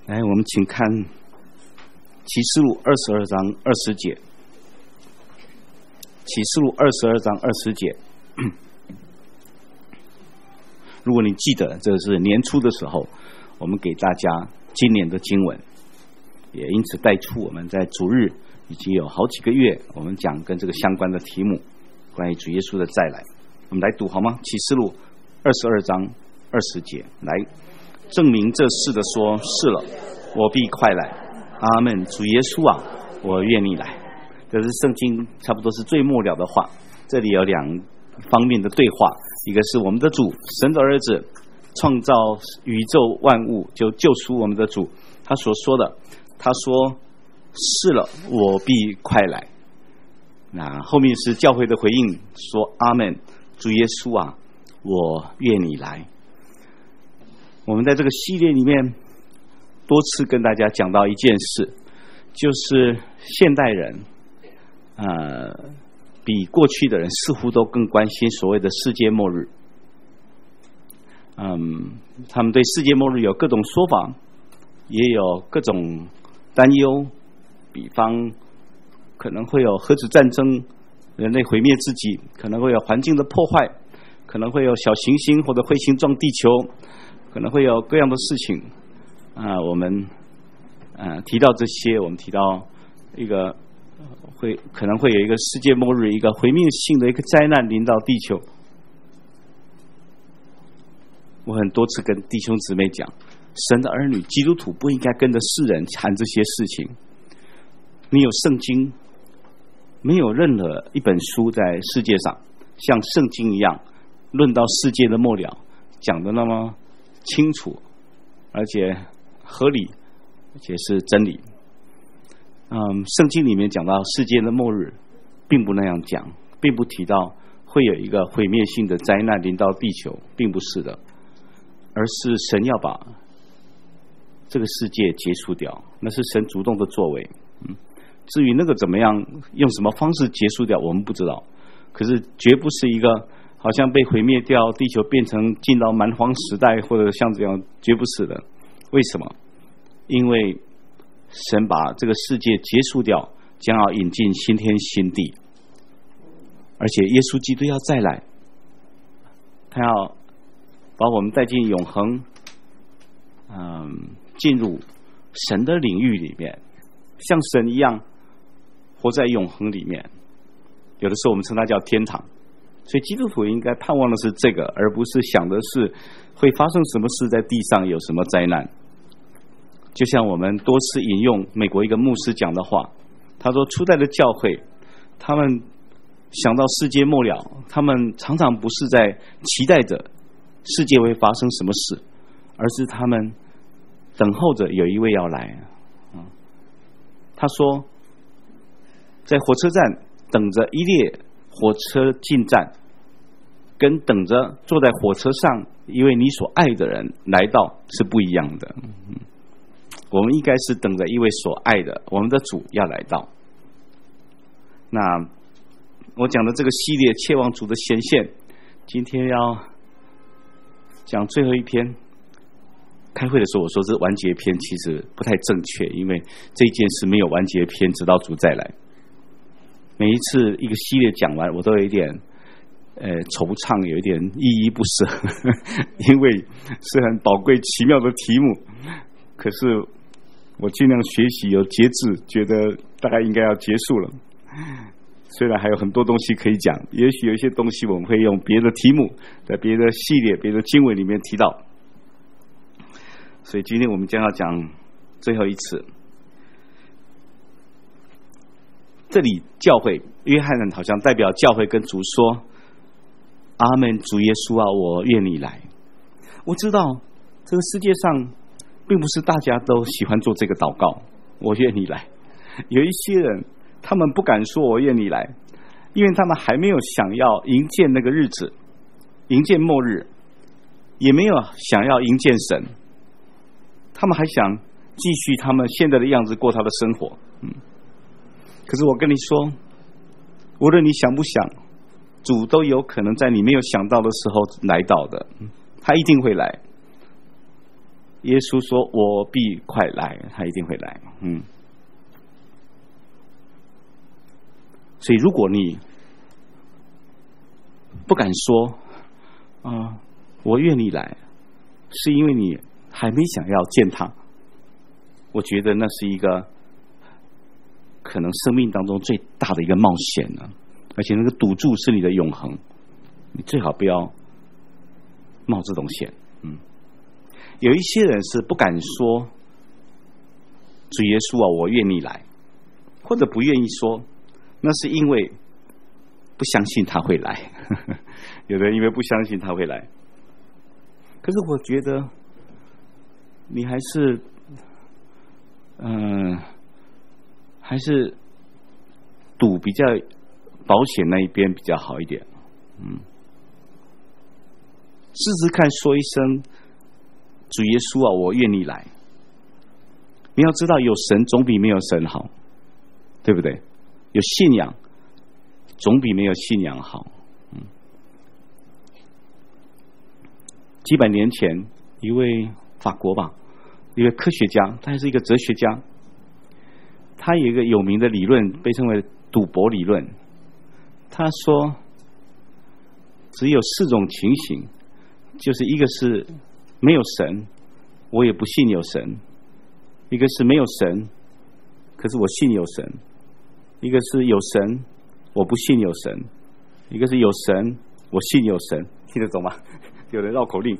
来，我们请看启示录22章20节。启示录22章20节。如果你记得，这是年初的时候，我们给大家今年的经文，也因此带出我们在主日已经有好几个月，我们讲跟这个相关的题目，关于主耶稣的再来。我们来读好吗？启示录22章20节，来证明这事的说，是了，我必快来。阿们。主耶稣啊，我愿你来。这是圣经差不多是最末了的话，这里有两方面的对话，一个是我们的主神的儿子创造宇宙万物就救赎我们的主，他所说的，他说是了，我必快来。那后面是教会的回应，说阿们。主耶稣啊，我愿你来。我们在这个系列里面多次跟大家讲到一件事，就是现代人比过去的人似乎都更关心所谓的世界末日。他们对世界末日有各种说法，也有各种担忧，比方可能会有核子战争，人类毁灭自己，可能会有环境的破坏，可能会有小行星或者彗星撞地球，可能会有各样的事情。我们提到这些，我们提到一个可能会有一个世界末日，一个毁灭性的一个灾难临到地球。我很多次跟弟兄姊妹讲，神的儿女基督徒不应该跟着世人谈这些事情。你有圣经，没有任何一本书在世界上像圣经一样论到世界的末了讲得那么清楚，而且合理，而且是真理。圣经里面讲到世界的末日并不那样讲，并不提到会有一个毁灭性的灾难临到地球，并不是的，而是神要把这个世界结束掉，那是神主动的作为。至于那个怎么样用什么方式结束掉，我们不知道，可是绝不是一个好像被毁灭掉，地球变成进到蛮荒时代或者像这样，绝不是的。为什么？因为神把这个世界结束掉，将要引进新天新地，而且耶稣基督要再来，他要把我们带进永恒，进入神的领域里面，像神一样活在永恒里面。有的时候我们称它叫天堂，所以基督徒应该盼望的是这个，而不是想的是会发生什么事，在地上有什么灾难。就像我们多次引用美国一个牧师讲的话，他说初代的教会，他们想到世界末了，他们常常不是在期待着世界会发生什么事，而是他们等候着有一位要来。他说在火车站等着一列火车进站，跟等着坐在火车上一位你所爱的人来到是不一样的。我们应该是等着一位所爱的我们的主要来到。那我讲的这个系列切望主的显现，今天要讲最后一篇。开会的时候我说是完结篇，其实不太正确，因为这件事没有完结篇，直到主再来。每一次一个系列讲完，我都有一点惆怅，有一点依依不舍因为是很宝贵奇妙的题目，可是我尽量学习有节制，觉得大概应该要结束了。虽然还有很多东西可以讲，也许有一些东西我们会用别的题目在别的系列别的经文里面提到，所以今天我们将要讲最后一次。这里教会，约翰好像代表教会跟主说，阿们。主耶稣啊，我愿你来。我知道这个世界上并不是大家都喜欢做这个祷告，我愿你来。有一些人他们不敢说我愿你来，因为他们还没有想要迎见那个日子，迎见末日，也没有想要迎见神，他们还想继续他们现在的样子过他的生活。可是我跟你说，无论你想不想，主都有可能在你没有想到的时候来到的，他一定会来。 耶稣说我必快来，他一定会来。所以如果你不敢说我愿意来，是因为你还没想要见他，我觉得那是一个可能生命当中最大的一个冒险呢，而且那个赌注是你的永恒，你最好不要冒这种险。有一些人是不敢说主耶稣啊，我愿意来，或者不愿意说，那是因为不相信他会来。有的人因为不相信他会来，可是我觉得你还是赌比较保险那一边比较好一点。试试看说一声主耶稣啊，我愿意来。你要知道有神总比没有神好，对不对？有信仰总比没有信仰好。几百年前一位法国吧，一位科学家，他还是一个哲学家，他有一个有名的理论被称为赌博理论。他说只有4种情形，就是一个是没有神，我也不信有神；一个是没有神，可是我信有神；一个是有神，我不信有神；一个是有神，我信有神。听得懂吗？有人绕口令。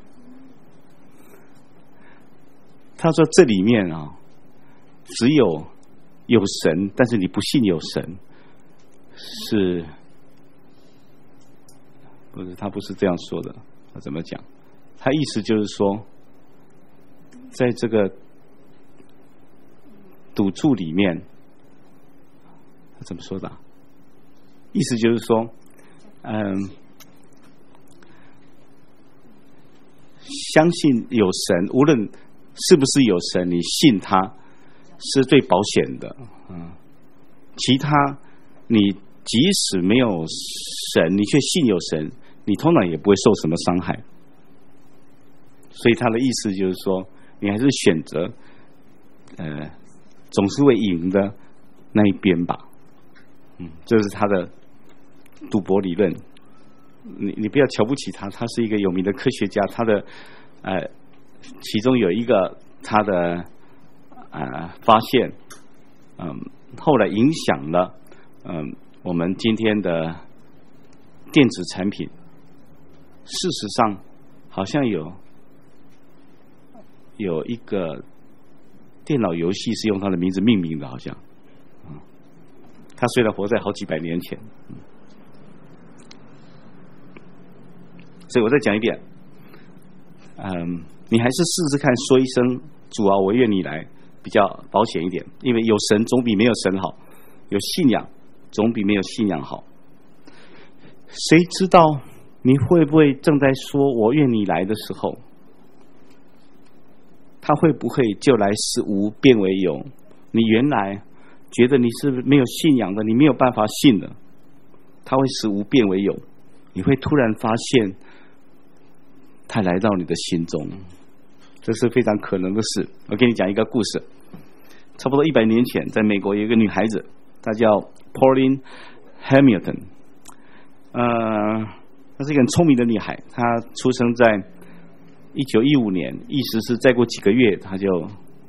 他说这里面只有神，但是你不信有神，是不是？他不是这样说的。他怎么讲？他意思就是说，在这个赌注里面，他怎么说的？意思就是说，相信有神，无论是不是有神，你信他是最保险的。其他你即使没有神，你却信有神，你通常也不会受什么伤害。所以他的意思就是说，你还是选择总是会赢的那一边吧。这是他的赌博理论。你不要瞧不起他，他是一个有名的科学家，他的其中有一个他的发现，后来影响了我们今天的电子产品。事实上好像有一个电脑游戏是用他的名字命名的，好像他虽然活在好几百年前。所以我再讲一遍，你还是试试看说一声主啊，我愿你来，比较保险一点。因为有神总比没有神好，有信仰总比没有信仰好。谁知道你会不会正在说我愿你来的时候，他会不会就来使无变为有？你原来觉得你是没有信仰的，你没有办法信的，他会使无变为有。你会突然发现他来到你的心中，这是非常可能的事。我给你讲一个故事。差不多100年前，在美国有一个女孩子，她叫 Pauline Hamilton。她是一个很聪明的女孩，她出生在1915年，意思是再过几个月她就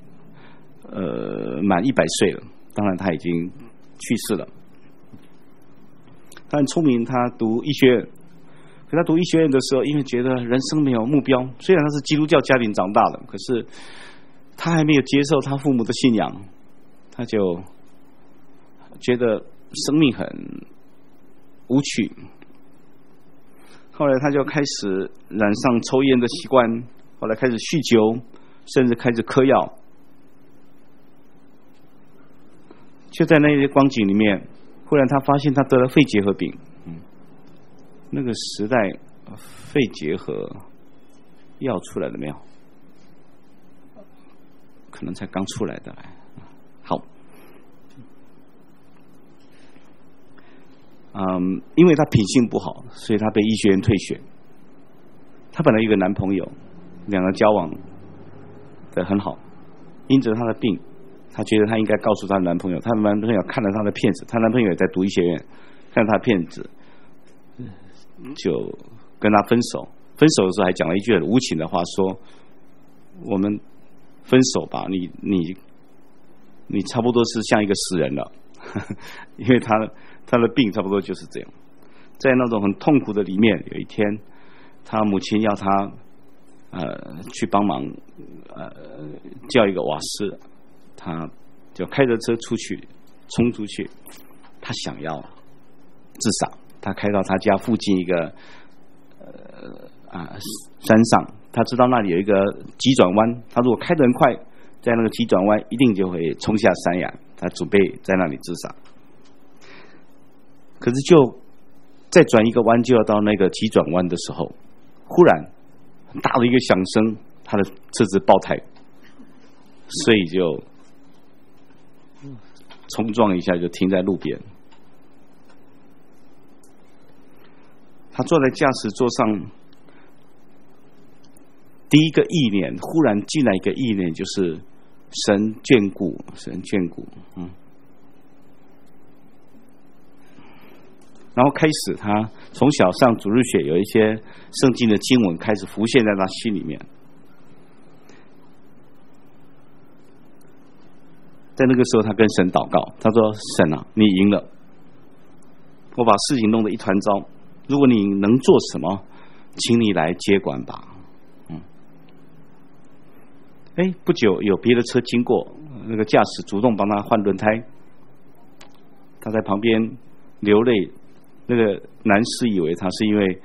满100岁了。当然她已经去世了。她很聪明，她读医学院。可他读医学院的时候，因为觉得人生没有目标，虽然他是基督教家庭长大的，可是他还没有接受他父母的信仰，他就觉得生命很无趣。后来他就开始染上抽烟的习惯，后来开始酗酒，甚至开始嗑药。就在那些光景里面，忽然他发现他得了肺结核病。那个时代肺结核药出来了没有？可能才刚出来的。好，因为他品性不好，所以他被医学院退学。他本来有一个男朋友，两个交往得很好，因着她的病，她觉得她应该告诉她的男朋友，她的男朋友看了她的片子，她男朋友也在读医学院，看她的片子，就跟她分手。分手的时候还讲了一句很无情的话，说我们分手吧，你差不多是像一个死人了，因为他的病差不多就是这样。在那种很痛苦的里面，有一天他母亲要他去帮忙叫一个瓦斯，他就开着车出去，冲出去，他想要自杀。他开到他家附近一个山上，他知道那里有一个急转弯，他如果开得很快，在那个急转弯一定就会冲下山崖，他准备在那里自杀。可是就再转一个弯，就要到那个急转弯的时候，忽然很大的一个响声，他的车子爆胎，所以就冲撞一下就停在路边。他坐在驾驶座上，第一个意念忽然进来一个意念，就是神眷顾，神眷顾。然后开始他从小上主日学，有一些圣经的经文开始浮现在他心里面。在那个时候他跟神祷告，他说，神啊，你赢了，我把事情弄得一团糟，如果你能做什么，请你来接管吧。不久有别的车经过，那个驾驶主动帮他换轮胎，他在旁边流泪。那个男士以为他是因为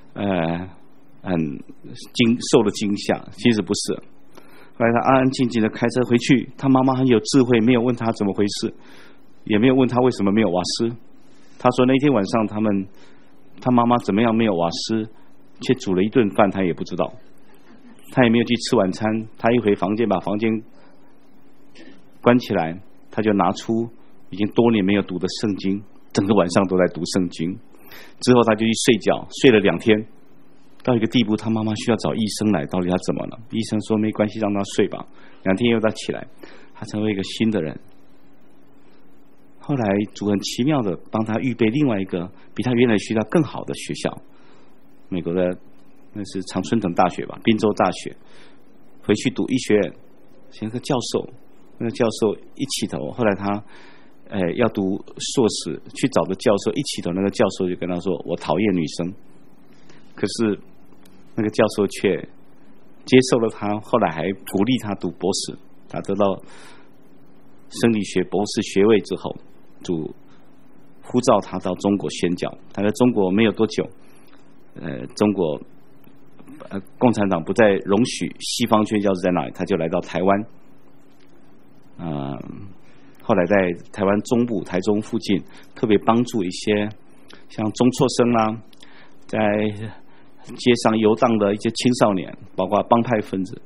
受了惊吓，其实不是。后来他安安静静的开车回去，他妈妈很有智慧，没有问他怎么回事，也没有问他为什么没有瓦斯。他说那天晚上他妈妈怎么样没有瓦斯，却煮了一顿饭，他也不知道，他也没有去吃晚餐。他一回房间，把房间关起来，他就拿出已经多年没有读的圣经，整个晚上都在读圣经。之后他就去睡觉，睡了2天，到一个地步，他妈妈需要找医生来，到底他怎么了？医生说没关系，让他睡吧。2天又他起来，他成为一个新的人。后来主很奇妙的帮他预备另外一个比他原来学校更好的学校，美国的那是常春藤大学吧，宾州大学，回去读医学院，选个教授。那个教授一起头，后来他要读硕士，去找的教授一起头，那个教授就跟他说，我讨厌女生。可是那个教授却接受了他，后来还鼓励他读博士。他得到生理学博士学位之后，主呼召他到中国宣教。他在中国没有多久，中国共产党不再容许西方宣教士在那里，他就来到台湾。后来在台湾中部台中附近特别帮助一些像中辍生啦，在街上游荡的一些青少年，包括帮派分子，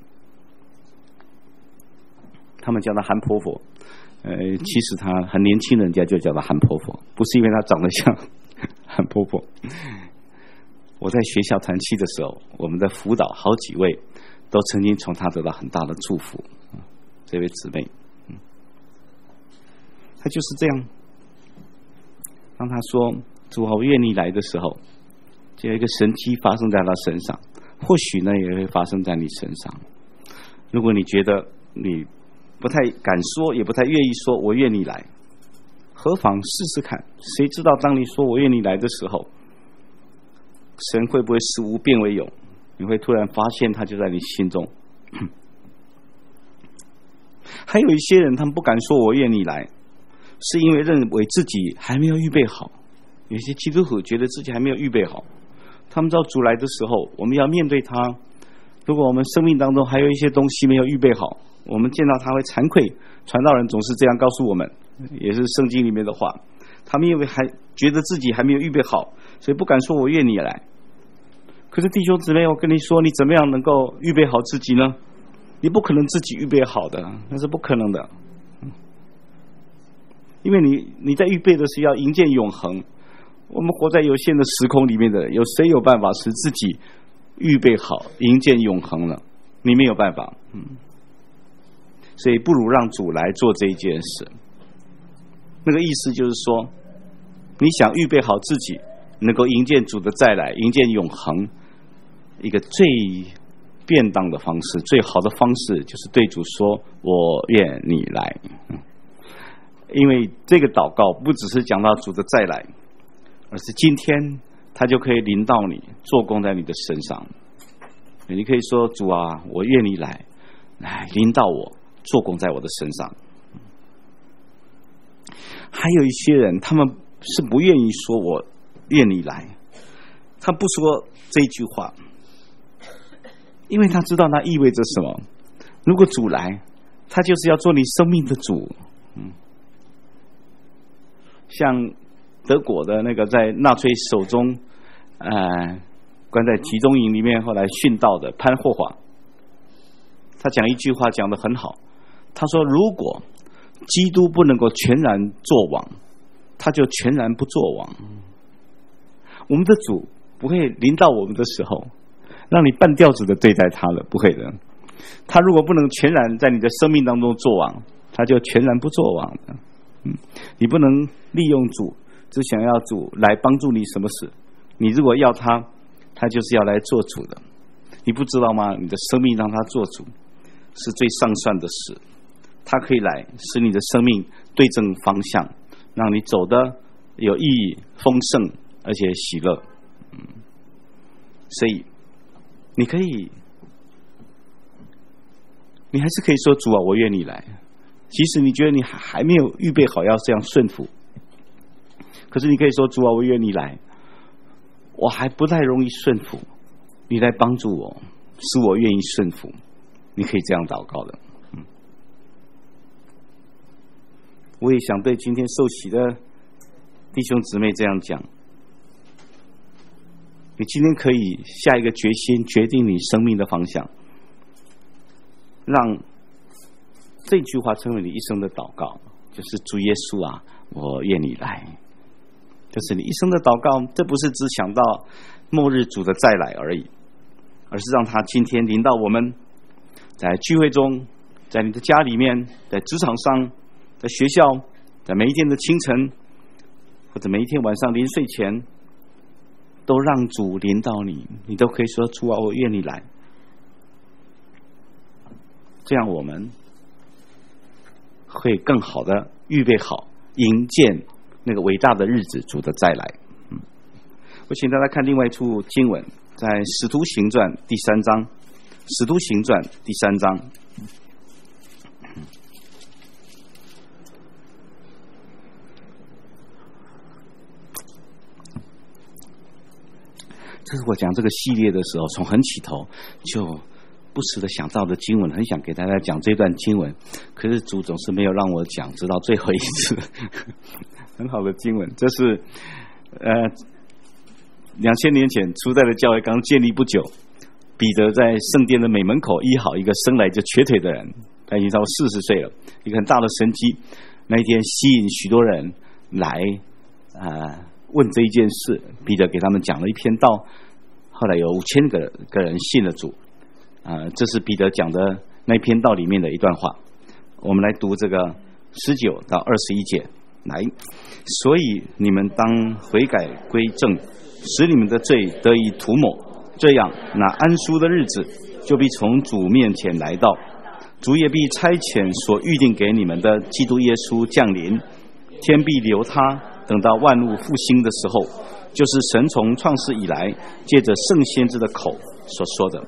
他们叫他韩婆婆。其实他很年轻，人家就叫他韩婆婆，不是因为他长得像韩婆婆。我在学校团契的时候，我们的辅导好几位都曾经从他得到很大的祝福。这位姊妹，他就是这样。当他说主啊，我愿你来的时候，就有一个神迹发生在他身上，或许呢也会发生在你身上。如果你觉得你不太敢说，也不太愿意说我愿你来，何妨试试看？谁知道当你说我愿你来的时候，神会不会使无变为有？你会突然发现他就在你心中。还有一些人，他们不敢说我愿你来，是因为认为自己还没有预备好。有些基督徒觉得自己还没有预备好，他们知道主来的时候，我们要面对他。如果我们生命当中还有一些东西没有预备好，我们见到他会惭愧。传道人总是这样告诉我们，也是圣经里面的话。他们因为还觉得自己还没有预备好，所以不敢说我愿你来。可是弟兄姊妹，我跟你说，你怎么样能够预备好自己呢？你不可能自己预备好的，那是不可能的。因为你在预备的是要迎接永恒。我们活在有限的时空里面的，有谁有办法使自己预备好迎接永恒了？你没有办法。 所以不如让主来做这一件事。那个意思就是说，你想预备好自己，能够迎接主的再来，迎接永恒，一个最便当的方式，最好的方式就是对主说：“我愿你来。”因为这个祷告不只是讲到主的再来，而是今天他就可以临到你，做工在你的身上。你可以说：“主啊，我愿你来，来临到我，做工在我的身上。”还有一些人，他们是不愿意说我愿你来，他不说这句话，因为他知道那意味着什么。如果主来，他就是要做你生命的主。像德国的那个在纳粹手中关在集中营里面后来殉道的潘霍华，他讲一句话讲得很好，他说：“如果基督不能够全然作王，他就全然不作王。”我们的主不会临到我们的时候让你半吊子的对待他了，不会的。他如果不能全然在你的生命当中作王，他就全然不作王的。你不能利用主，只想要主来帮助你什么事。你如果要他，他就是要来做主的。你不知道吗？你的生命让他做主是最上算的事。他可以来使你的生命对正方向，让你走得有意义、丰盛而且喜乐。所以你还是可以说：“主啊，我愿你来。”即使你觉得你还没有预备好要这样顺服，可是你可以说：“主啊，我愿你来，我还不太容易顺服，你来帮助我，使我愿意顺服。”你可以这样祷告的。我也想对今天受洗的弟兄姊妹这样讲：你今天可以下一个决心，决定你生命的方向，让这句话成为你一生的祷告，就是主耶稣啊，我愿你来。这是你一生的祷告，这不是只想到末日主的再来而已，而是让他今天临到我们，在聚会中，在你的家里面，在职场上，在学校，在每一天的清晨，或者每一天晚上临睡前，都让主临到你，你都可以说：“主啊，我愿你来。”这样我们会更好的预备好迎接那个伟大的日子，主的再来。我请大家看另外一处经文，在使徒行传第3章，使徒行传第3章。这是我讲这个系列的时候，从很起头就不时的想到的经文，很想给大家讲这段经文，可是主总是没有让我讲，直到最后一次。很好的经文，这是2000年前初代的教会刚建立不久，彼得在圣殿的美门口医好一个生来就瘸腿的人，他已经超过40岁了，一个很大的神迹。那一天吸引许多人来问这一件事，彼得给他们讲了一篇道，后来有5000个人信了主。这是彼得讲的那篇道里面的一段话。我们来读这个19到21节。来，所以你们当悔改归正，使你们的罪得以涂抹，这样那安舒的日子就必从主面前来到，主也必差遣所预定给你们的基督耶稣降临，天必留他，等到万物复兴的时候，就是神从创世以来借着圣先知的口所说的。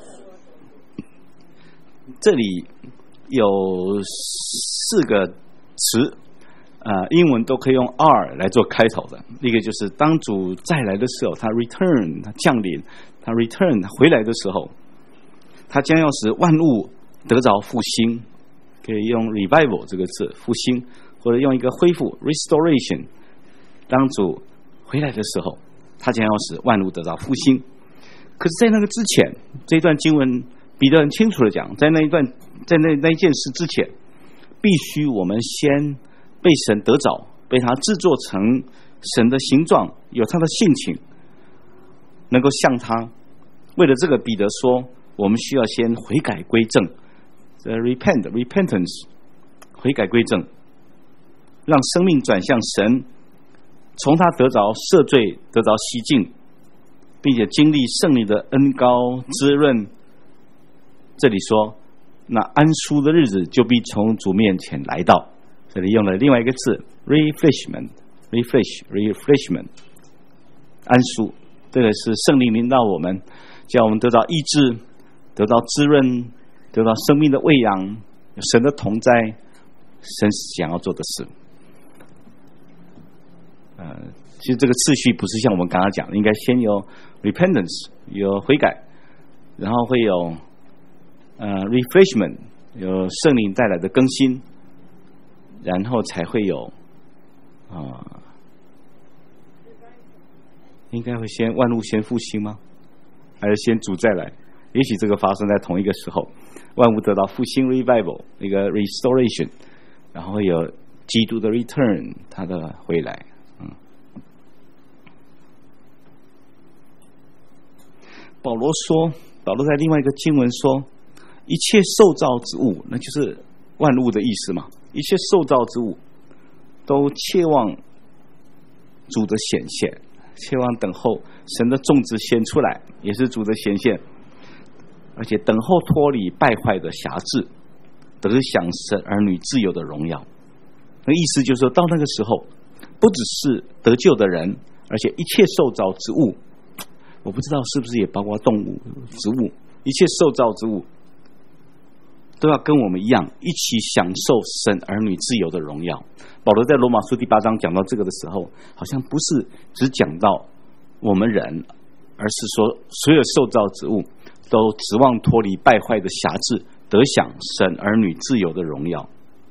这里有4个词，英文都可以用 R 来做开头的。一个就是当主再来的时候，他 return， 他降临，他 return 他回来的时候，他将要使万物得着复兴，可以用 revival 这个字，复兴，或者用一个恢复 restoration。当主回来的时候，他将要使万物得着复兴。可是在那个之前，这一段经文彼得很清楚的讲，在那一件事之前，必须我们先被神得着，被他制作成神的形状，有他的性情，能够像他。为了这个，彼得说我们需要先悔改归正，repentance 悔改归正，让生命转向神，从他得着赦罪，得着洗净，并且经历圣灵的恩膏滋润。这里说，那安舒的日子就必从主面前来到。这里用了另外一个字 refreshment， 安舒，这个是圣灵临到我们，叫我们得到医治，得到滋润，得到生命的喂养，有神的同在，神想要做的事。其实这个次序不是像我们刚刚讲的，应该先有 repentance， 有悔改，然后会有refreshment， 有圣灵带来的更新，然后才会有应该会先万物先复兴吗？还是先主再来？也许这个发生在同一个时候，万物得到复兴 revival， 一个 restoration， 然后会有基督的 return， 他的回来。保罗在另外一个经文说，一切受造之物，那就是万物的意思嘛。一切受造之物都切望主的显现，切望等候神的种子显出来，也是主的显现，而且等候脱离败坏的辖制，得享神儿女自由的荣耀。那意思就是说，到那个时候，不只是得救的人，而且一切受造之物，我不知道是不是也包括动物、植物，一切受造之物都要跟我们一样，一起享受神儿女自由的荣耀。保罗在罗马书第8章讲到这个的时候，好像不是只讲到我们人，而是说所有受造之物都指望脱离败坏的辖制，得享神儿女自由的荣耀。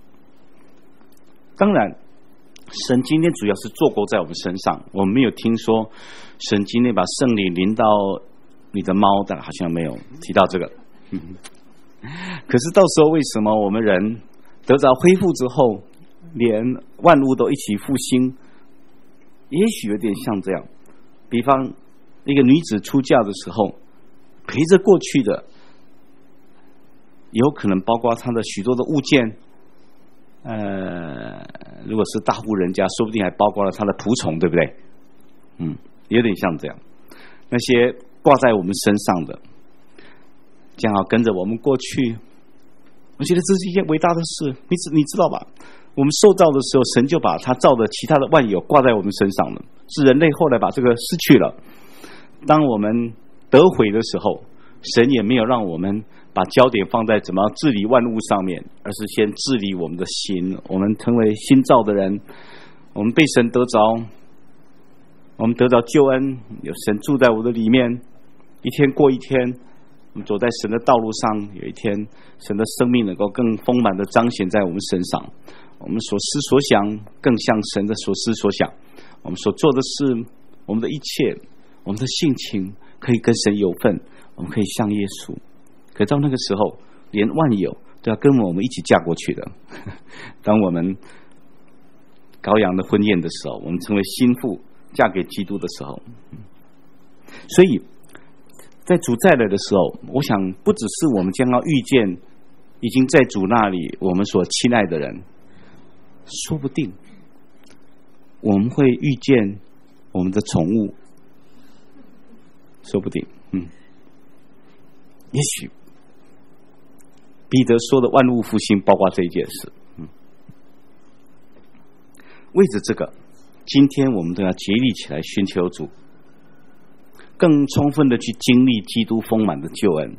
当然神今天主要是做工在我们身上，我们没有听说神今天把圣灵临到你的猫，但好像没有提到这个。可是到时候为什么我们人得着恢复之后，连万物都一起复兴？也许有点像这样，比方一个女子出嫁的时候，陪着过去的有可能包括她的许多的物件，如果是大户人家，说不定还包括了她的仆从，对不对？有点像这样。那些挂在我们身上的，将要跟着我们过去。我觉得这是一件伟大的事，你知道吧？我们受造的时候，神就把他造的其他的万有挂在我们身上了，是人类后来把这个失去了。当我们得回的时候，神也没有让我们把焦点放在怎么治理万物上面，而是先治理我们的心。我们成为新造的人，我们被神得着，我们得到救恩，有神住在我的里面，一天过一天，我们走在神的道路上，有一天神的生命能够更丰满的彰显在我们身上，我们所思所想更像神的所思所想，我们所做的事，我们的一切，我们的性情可以跟神有份，我们可以像耶稣。可到那个时候，连万有都要跟我们一起嫁过去的。当我们羔羊的婚宴的时候，我们成为新妇嫁给基督的时候，所以在主再来的时候，我想不只是我们将要遇见已经在主那里我们所亲爱的人，说不定我们会遇见我们的宠物，说不定也许彼得说的万物复兴包括这一件事。为着这个，今天我们都要竭力起来寻求主，更充分的去经历基督丰满的救恩。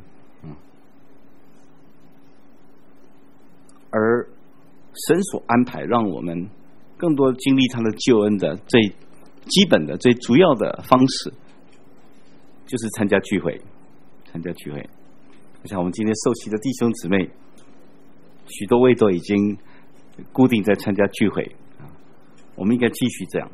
而神所安排让我们更多经历他的救恩的最基本的最主要的方式，就是参加聚会。像我们今天受洗的弟兄姊妹，许多位都已经固定在参加聚会，我们应该继续这样。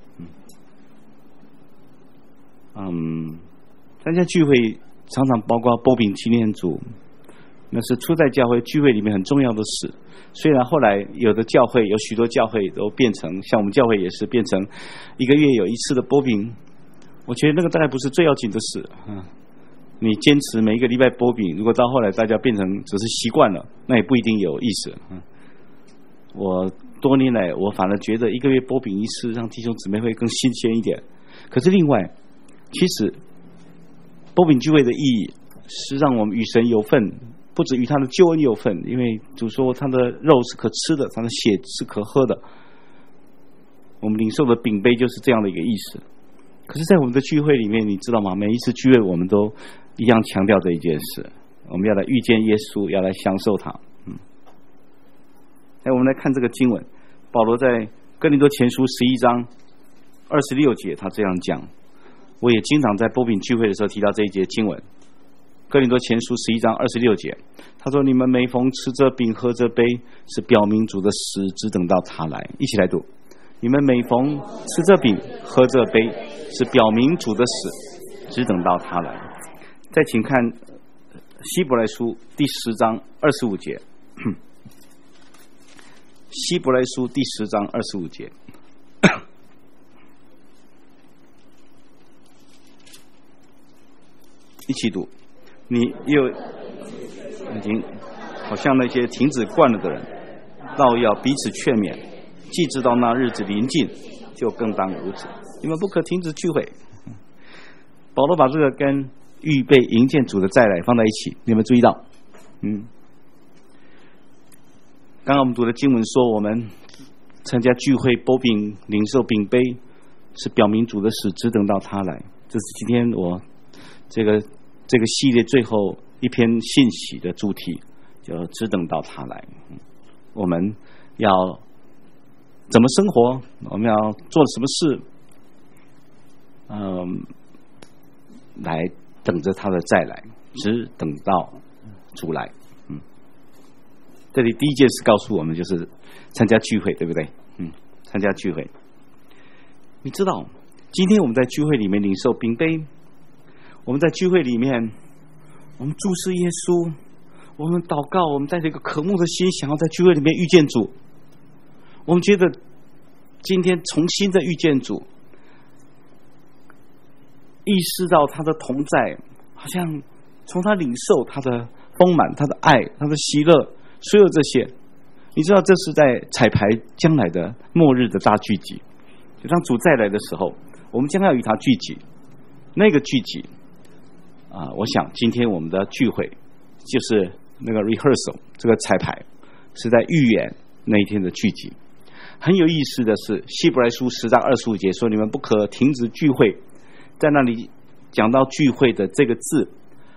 参加聚会常常包括波饼纪念组，那是初代教会聚会里面很重要的事。虽然后来有许多教会都变成，像我们教会也是变成1个月有一次的波饼，我觉得那个大概不是最要紧的事。你坚持每一个礼拜波饼，如果到后来大家变成只是习惯了，那也不一定有意思。 我多年来我反而觉得1个月擘饼一次，让弟兄姊妹会更新鲜一点。可是另外，其实擘饼聚会的意义是让我们与神有份，不止与他的救恩有份，因为主说他的肉是可吃的，他的血是可喝的。我们领受的饼杯就是这样的一个意思。可是在我们的聚会里面，你知道吗？每一次聚会我们都一样强调这一件事，我们要来遇见耶稣，要来享受他。我们来看这个经文，保罗在哥林多前书11章26节，他这样讲。我也经常在擘饼聚会的时候提到这一节经文，哥林多前书11章26节，他说：“你们每逢吃这饼喝这杯，是表明主的死，直等到他来。”一起来读：你们每逢吃这饼喝这杯，是表明主的死，直等到他来。再请看希伯来书第10章25节。希伯来书第10章25节，一起读。你又已经好像那些停止惯了的人，倒要彼此劝勉，既知道那日子临近，就更当如此。你们不可停止聚会。保罗把这个跟预备迎接主的再来放在一起，你们注意到？刚刚我们读的经文说，我们参加聚会擘饼领受饼杯，是表明主的死，只等到他来。这是今天我这个系列最后一篇信息的主题，就只等到他来。我们要怎么生活？我们要做什么事？来等着他的再来，只等到主来。这里第一件事告诉我们，就是参加聚会，对不对？参加聚会。你知道，今天我们在聚会里面领受饼杯，我们在聚会里面，我们注视耶稣，我们祷告，我们带着一个渴慕的心，想要在聚会里面遇见主。我们觉得今天重新的遇见主，意识到他的同在，好像从他领受他的丰满，他的爱，他的喜乐，所有这些，你知道这是在彩排将来的末日的大聚集。就当主再来的时候，我们将要与他聚集。那个聚集我想今天我们的聚会就是那个 rehearsal， 这个彩排是在预演那一天的聚集。很有意思的是，希伯来书10章25节说，你们不可停止聚会。在那里讲到聚会的这个字，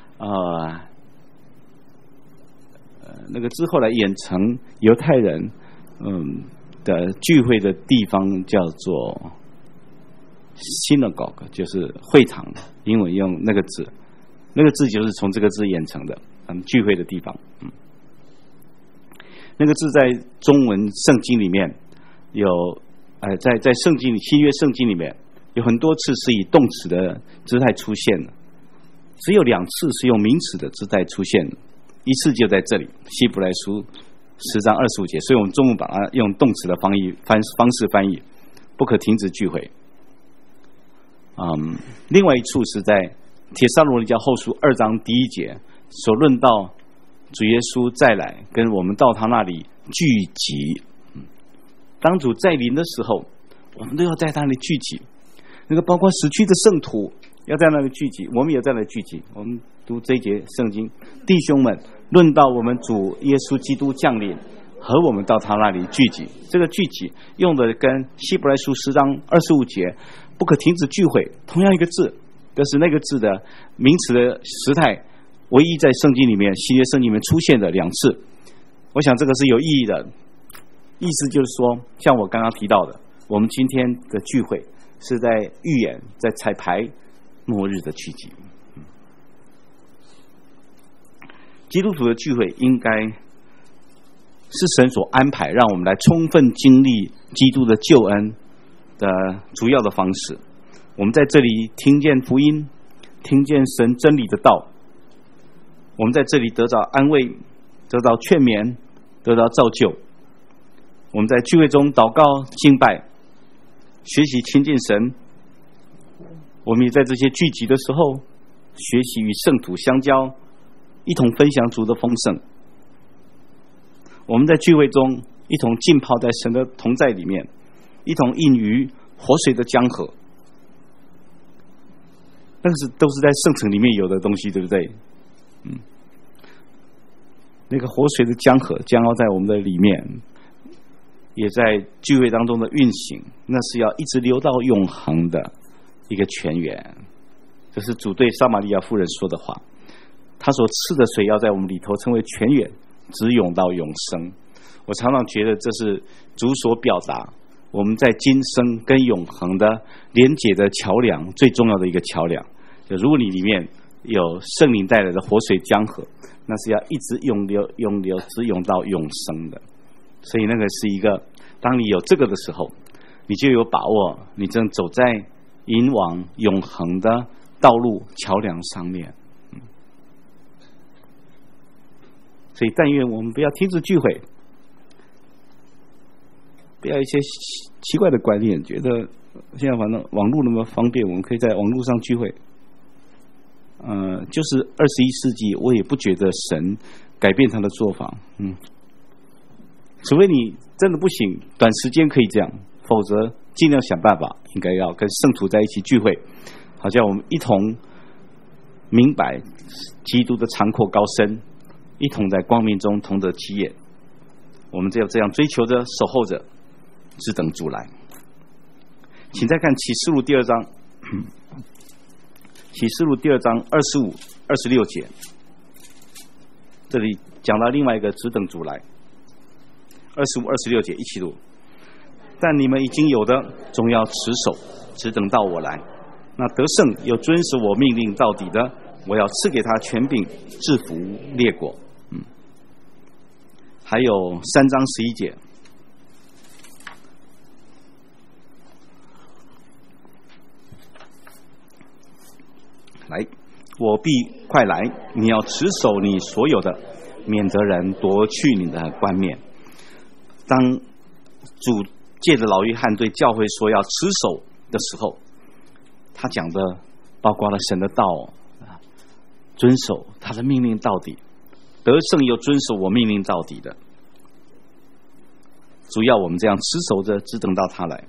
那个字后来演成犹太人的聚会的地方叫做 synagogue， 就是会堂，英文用那个字，那个字就是从这个字演成的，聚会的地方。那个字在中文圣经里面有，在圣经里新约圣经里面有很多次是以动词的姿态出现的，只有2次是用名词的姿态出现的，一次就在这里，希伯来书10章25节，所以我们中文把它用动词的方式翻译，不可停止聚会。另外一处是在帖撒罗尼迦后书2章第1节所论到主耶稣再来，跟我们到他那里聚集。当主再临的时候，我们都要在那里聚集。那个包括死去的圣徒要在那里聚集，我们也在那里聚集。我们读这一节圣经，弟兄们，论到我们主耶稣基督降临和我们到他那里聚集，这个聚集用的跟希伯来书10章25节不可停止聚会同样一个字，但是那个字的名词的时态唯一在圣经里面新约圣经里面出现的2次。我想这个是有意义的，意思就是说，像我刚刚提到的，我们今天的聚会是在预演，在彩排末日的聚集。基督徒的聚会应该是神所安排，让我们来充分经历基督的救恩的主要的方式。我们在这里听见福音，听见神真理的道，我们在这里得到安慰，得到劝勉，得到造就。我们在聚会中祷告敬拜，学习亲近神。我们也在这些聚集的时候学习与圣徒相交，一同分享主的丰盛。我们在聚会中一同浸泡在神的同在里面，一同饮于活水的江河。那个都是在圣城里面有的东西，对不对？那个活水的江河将要在我们的里面，也在聚会当中的运行，那是要一直流到永恒的一个泉源。这是主对撒玛利亚妇人说的话，他所赐的水要在我们里头成为泉源，直涌到永生。我常常觉得这是主所表达我们在今生跟永恒的连结的桥梁，最重要的一个桥梁。就如果你里面有圣灵带来的活水江河，那是要一直涌流直涌到永生的。所以那个是一个，当你有这个的时候，你就有把握你正走在引往永恒的道路桥梁上面。所以但愿我们不要停止聚会，不要一些奇怪的观念，觉得现在反正网络那么方便，我们可以在网络上聚会。就是21世纪，我也不觉得神改变他的做法。除非你真的不行，短时间可以这样，否则尽量想办法，应该要跟圣徒在一起聚会，好像我们一同明白基督的长阔高深，一同在光明中同得基业。我们只有这样追求着、守候着，只等主来。请再看启示录第2章。启示录第2章25、26节，这里讲到另外一个只等主来。25、26节一起读。但你们已经有的，总要持守，只等到我来。那得胜又遵守我命令到底的，我要赐给他权柄，制服列国。还有3章11节。来，我必快来，你要持守你所有的，免得人夺去你的冠冕。当主借着老约翰对教会说要持守的时候，他讲的包括了神的道，遵守他的命令到底，得胜又遵守我命令到底的。主要我们这样持守着，只等到他来。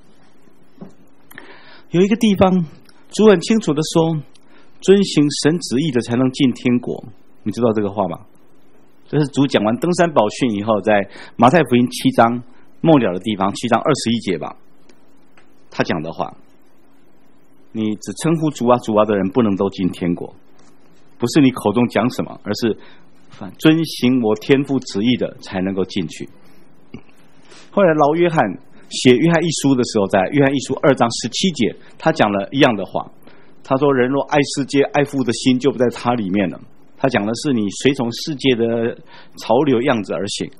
有一个地方主很清楚的说，遵行神旨意的才能进天国。你知道这个话吗？这是主讲完登山宝训以后，在马太福音7章末了的地方，7章21节吧，他讲的话。你只称呼主啊主啊的人不能都进天国，不是你口中讲什么，而是遵行我天父旨意的才能够进去。后来老约翰写约翰一书的时候，在约翰一书2章17节，他讲了一样的话。他说，人若爱世界，爱父的心就不在他里面了。他讲的是你随从世界的潮流样子而行。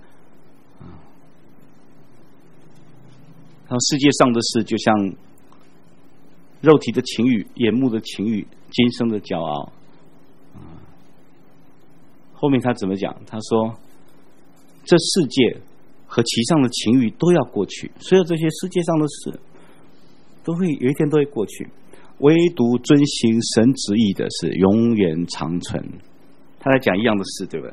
然后世界上的事就像肉体的情欲、眼目的情欲、今生的骄傲。后面他怎么讲？他说这世界和其上的情欲都要过去，所有这些世界上的事都会有一天都会过去，唯独遵行神旨意的是永远长存。他在讲一样的事，对不对？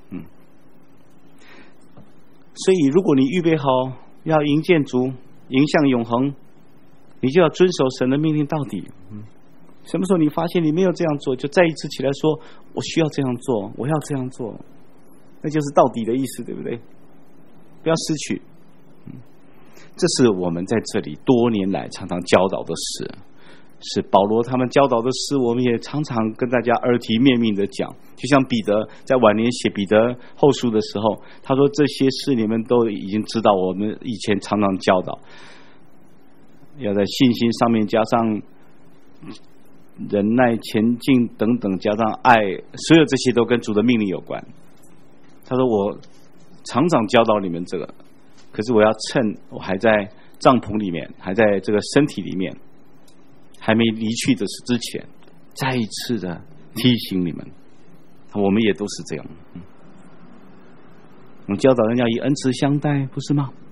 所以如果你预备好要迎见主，迎向永恒，你就要遵守神的命令到底。什么时候你发现你没有这样做，就再一次起来说，我需要这样做，我要这样做，那就是到底的意思，对不对？不要失去。这是我们在这里多年来常常教导的事，是保罗他们教导的事，我们也常常跟大家耳提面命的讲。就像彼得在晚年写彼得后书的时候，他说这些事你们都已经知道，我们以前常常教导，要在信心上面加上忍耐、前进等等，加上爱，所有这些都跟主的命令有关。他说我常常教导你们这个，可是我要趁我还在帐篷里面，还在这个身体里面，还没离去的之前，再一次的提醒你们。我们也都是这样。我们教导人要以恩慈相待，不是吗？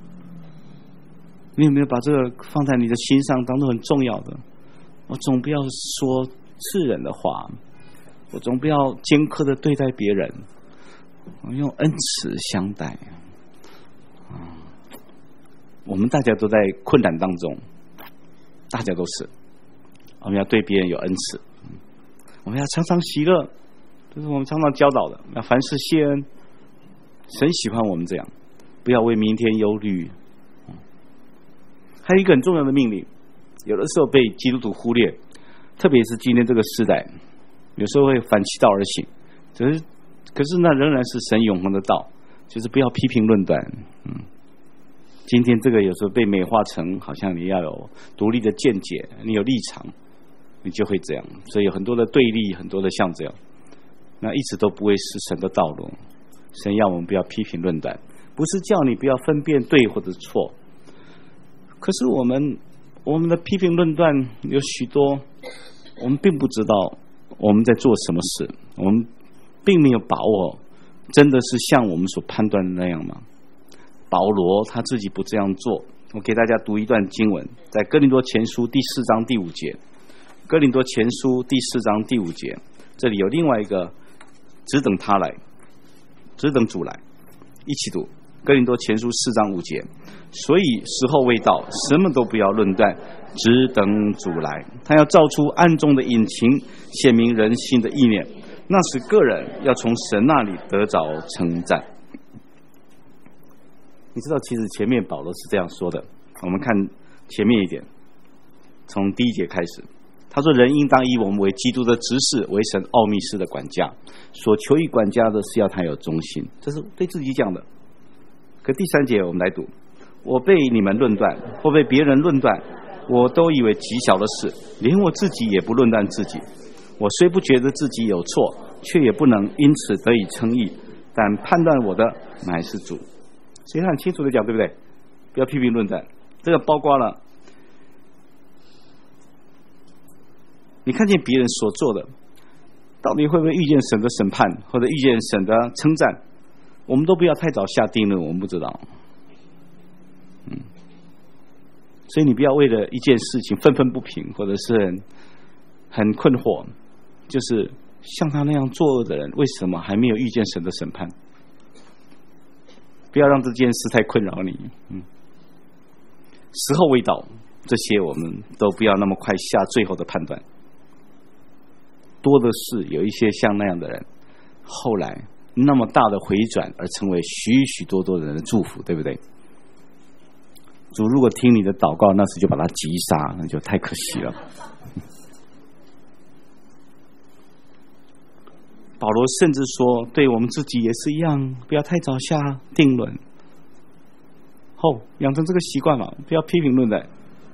你有没有把这个放在你的心上，当作很重要的？我总不要说刺人的话，我总不要尖刻的对待别人，我用恩慈相待。 我们大家都在困难当中，大家都是，我们要对别人有恩慈，我们要常常喜乐，这是我们常常教导的，要凡事谢恩。神喜欢我们这样，不要为明天忧虑。还有一个很重要的命令，有的时候被基督徒忽略，特别是今天这个时代，有时候会反其道而行。可是那仍然是神永恒的道，就是不要批评论断。今天这个有时候被美化成好像你要有独立的见解，你有立场，你就会这样。所以有很多的对立，很多的像这样，那一直都不会是神的道路。神要我们不要批评论断，不是叫你不要分辨对或者错。可是我们的批评论断有许多，我们并不知道我们在做什么事，我们并没有把握，真的是像我们所判断的那样吗？保罗他自己不这样做。我给大家读一段经文，在哥林多前书第4章第5节。哥林多前书第4章第5节，这里有另外一个只等他来，只等主来，一起读。哥林多前书4章5节，所以时候未到，什么都不要论断，只等主来。他要照出暗中的隐情，显明人心的意念，那使个人要从神那里得着称赞。你知道其实前面保罗是这样说的，我们看前面一点，从第1节开始，他说人应当以我们为基督的执事，为神奥秘事的管家，所求于管家的是要他有忠心，这是对自己讲的。可第3节我们来读，我被你们论断或被别人论断，我都以为极小的事，连我自己也不论断自己。我虽不觉得自己有错，却也不能因此得以称义，但判断我的乃是主。所以他很清楚的讲，对不对？不要批评论断，这个包括了你看见别人所做的，到底会不会遇见神的审判，或者遇见神的称赞，我们都不要太早下定论，我们不知道。所以你不要为了一件事情愤愤不平，或者是很困惑，就是像他那样作恶的人，为什么还没有遇见神的审判？不要让这件事太困扰你。时候未到，这些我们都不要那么快下最后的判断。多的是有一些像那样的人，后来那么大的回转，而成为许许多多人的祝福，对不对？主如果听你的祷告，那时就把他击杀，那就太可惜了。保罗甚至说，对我们自己也是一样，不要太早下定论，养成这个习惯嘛，不要批评论断。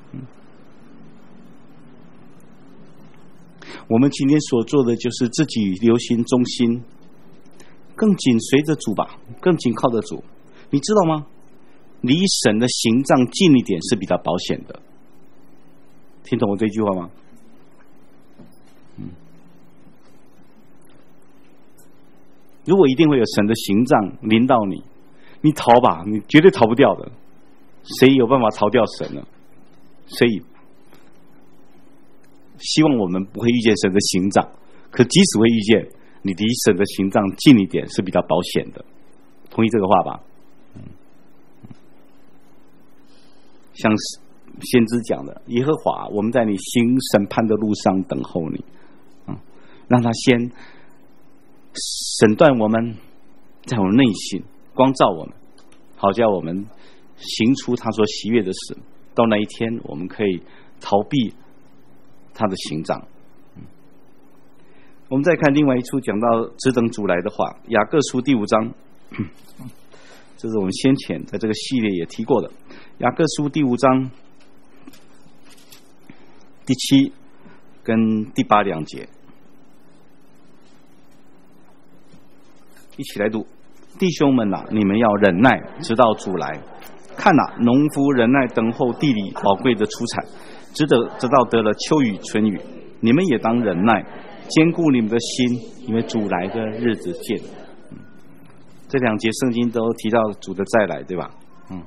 我们今天所做的就是自己留心忠心，更紧随着主吧，更紧靠着主。你知道吗？离神的形状近一点是比较保险的。听懂我这句话吗？如果一定会有神的形状临到你，你逃吧，你绝对逃不掉的。谁有办法逃掉神呢？所以希望我们不会遇见神的形状，可即使会遇见，你离神的形状近一点是比较保险的。同意这个话吧？像先知讲的，耶和华，我们在你行审判的路上等候你，让他先审断我们，在我们内心光照我们，好叫我们行出他所喜悦的事。到那一天，我们可以逃避他的刑杖。我们再看另外一处讲到只等主来的话，雅各书第5章，这是我们先前在这个系列也提过的。雅各书第5章第7跟第8两节，一起来读。弟兄们啊，你们要忍耐，直到主来。看啊，农夫忍耐等候地里宝贵的出产，直到得了秋雨春雨。你们也当忍耐，坚固你们的心，因为主来的日子近。这两节圣经都提到主的再来，对吧？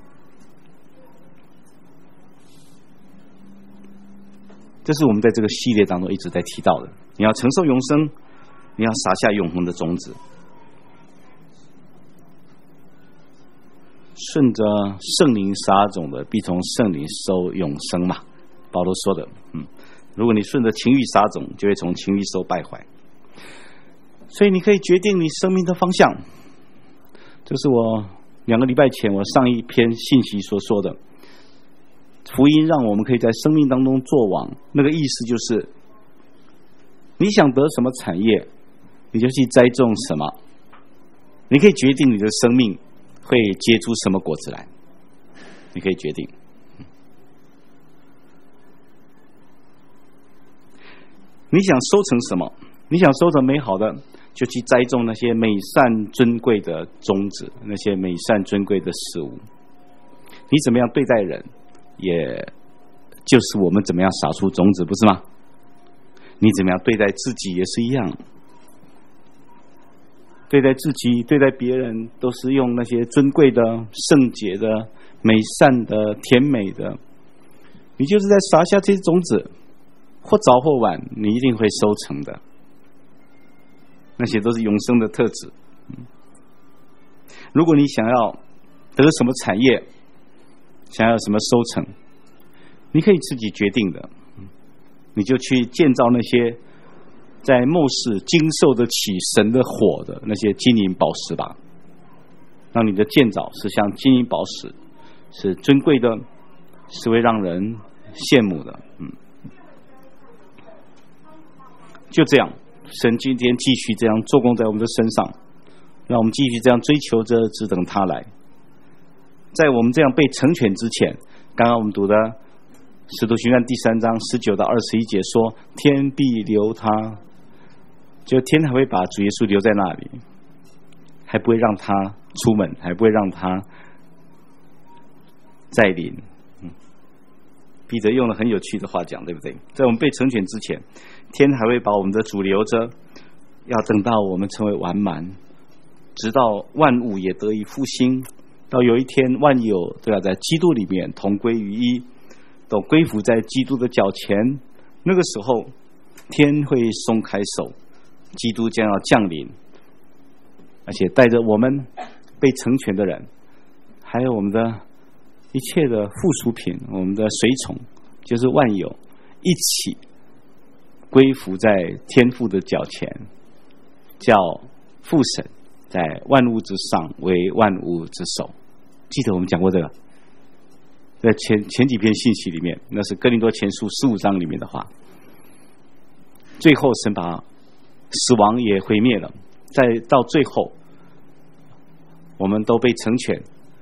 这是我们在这个系列当中一直在提到的。你要承受永生，你要撒下永恒的种子。 顺着圣灵撒种的，必从圣灵收永生嘛，保罗说的。如果你顺着情欲撒种，就会从情欲收败坏。所以你可以决定你生命的方向。这是我2个礼拜前我上一篇信息所说的，福音让我们可以在生命当中作王。那个意思就是，你想得什么产业，你就去栽种什么，你可以决定你的生命会结出什么果子来，你可以决定。你想收成什么？你想收成美好的，就去栽种那些美善尊贵的种子，那些美善尊贵的事物。你怎么样对待人，也就是我们怎么样撒出种子，不是吗？你怎么样对待自己也是一样，对待自己对待别人都是用那些尊贵的圣洁的美善的甜美的，你就是在撒下这些种子，或早或晚你一定会收成的，那些都是永生的特质。如果你想要得什么产业，想要什么收成，你可以自己决定的，你就去建造那些在末世经受得起神的火的那些金银宝石吧，让你的建造是像金银宝石，是尊贵的，是会让人羡慕的。就这样，神今天继续这样做工在我们的身上，让我们继续这样追求着，只等他来。在我们这样被成全之前，刚刚我们读的使徒行传第3章19到21节说，天必留他，就天还会把主耶稣留在那里，还不会让他出门，还不会让他再临。彼得用了很有趣的话讲，对不对？在我们被成全之前，天还会把我们的主留着，要等到我们成为完满，直到万物也得以复兴，到有一天万有都要在基督里面同归于一，都归服在基督的脚前。那个时候天会松开手，基督将要降临，而且带着我们被成全的人，还有我们的一切的附属品，我们的随从，就是万有，一起归服在天父的脚前，叫父神在万物之上为万物之首。记得我们讲过这个，在前几篇信息里面，那是哥林多前书15章里面的话。最后神把死亡也毁灭了，再到最后我们都被成全，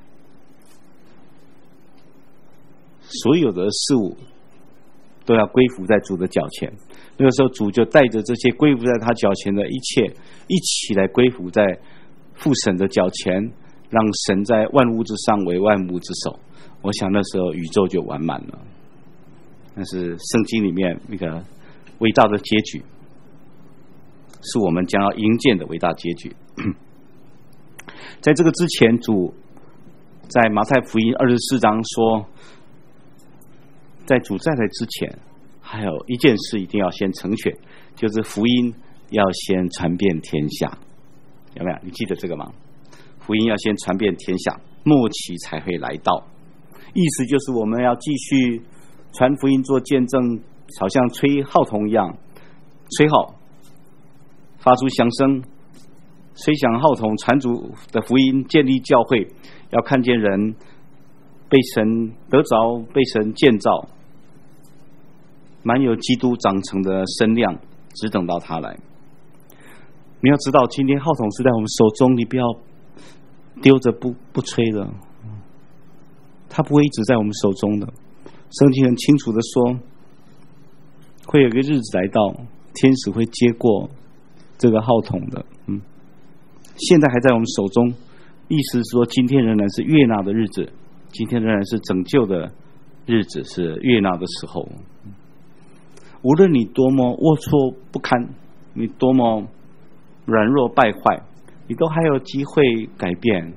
所有的事物都要归服在主的脚前。那个时候主就带着这些归服在他脚前的一切，一起来归服在父神的脚前，让神在万物之上为万物之首。我想那时候宇宙就完满了，那是圣经里面那个伟大的结局，是我们将要迎见的伟大结局。在这个之前，主在马太福音24章说，在主再来之前，还有一件事一定要先成全，就是福音要先传遍天下。有没有？你记得这个吗？福音要先传遍天下，末期才会来到。意思就是我们要继续传福音做见证，好像吹号筒一样，吹号发出响声，吹响号筒，传主的福音，建立教会，要看见人被神得着，被神建造，满有基督长成的身量，只等到他来。你要知道，今天号筒是在我们手中，你不要丢着不吹了，它不会一直在我们手中的。圣经很清楚的说，会有一个日子来到，天使会接过这个号筒的。现在还在我们手中，意思是说，今天仍然是悦纳的日子，今天仍然是拯救的日子，是悦纳的时候。无论你多么龌龊不堪，你多么软弱败坏，你都还有机会改变，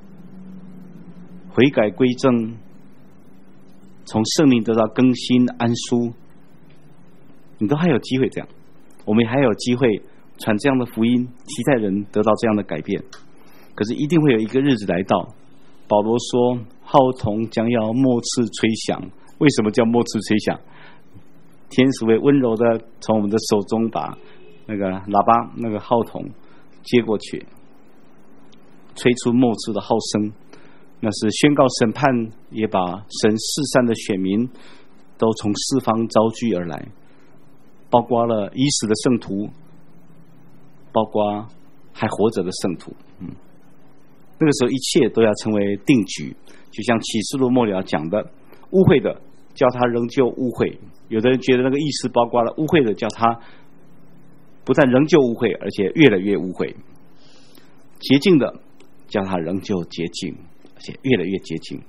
悔改归正，从圣灵得到更新安舒，你都还有机会这样。我们还有机会传这样的福音，期待人得到这样的改变。可是一定会有一个日子来到， 保罗说号筒将要末次吹响。为什么叫末次吹响？天使会温柔的从我们的手中把那个喇叭那个号筒接过去，吹出末次的号声，那是宣告审判，也把神世上的选民都从四方招聚而来，包括了已死的圣徒，包括还活着的圣徒。那个时候一切都要成为定局，就像启示录末了讲的，污秽的叫他仍旧污秽。有的人觉得那个意思包括了污秽的叫他不但仍旧污秽，而且越来越污秽；洁净的叫他仍旧洁净，而且越来越洁净。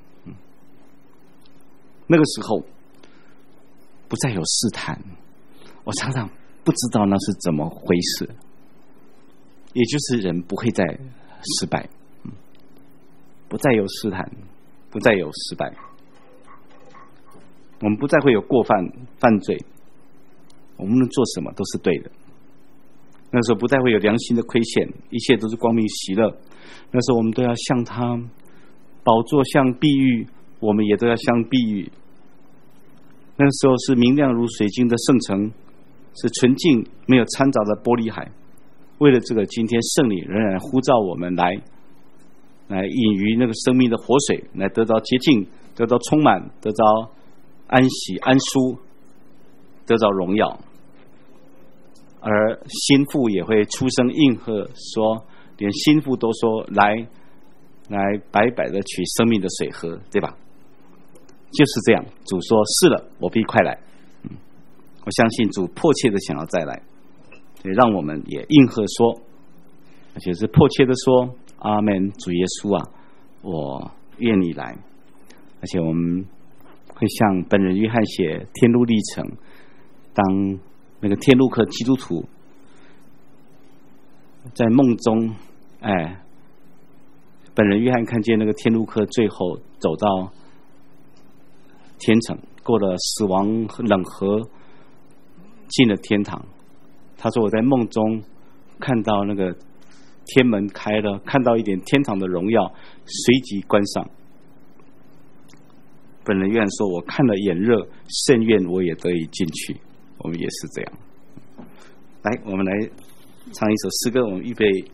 那个时候不再有试探，我常常不知道那是怎么回事，也就是人不会再失败，不再有试探，不再有失败，我们不再会有过犯罪，我们能做什么都是对的。那时候不再会有良心的亏欠，一切都是光明喜乐。那时候我们都要向他宝座像碧玉，我们也都要像碧玉。那时候是明亮如水晶的圣城，是纯净没有掺杂的玻璃海。为了这个，今天圣灵仍然呼召我们来饮于那个生命的活水，来得到洁净，得到充满，得到安息安舒，得到荣耀。而心腹也会出声应和说，连心腹都说来白白的取生命的水喝，对吧？就是这样，主说是了，我必快来。我相信主迫切的想要再来，所以让我们也应和说，而且是迫切的说，阿们，主耶稣啊，我愿你来。而且我们会向本人约翰写天路历程，当那个天路客基督徒在梦中，本人约翰看见那个天路客最后走到天城，过了死亡冷河，进了天堂。他说我在梦中看到那个天门开了，看到一点天堂的荣耀，随即关上。本人约翰说，我看了眼热，甚愿我也得以进去。我们也是这样。来，我们来唱一首诗歌，我们预备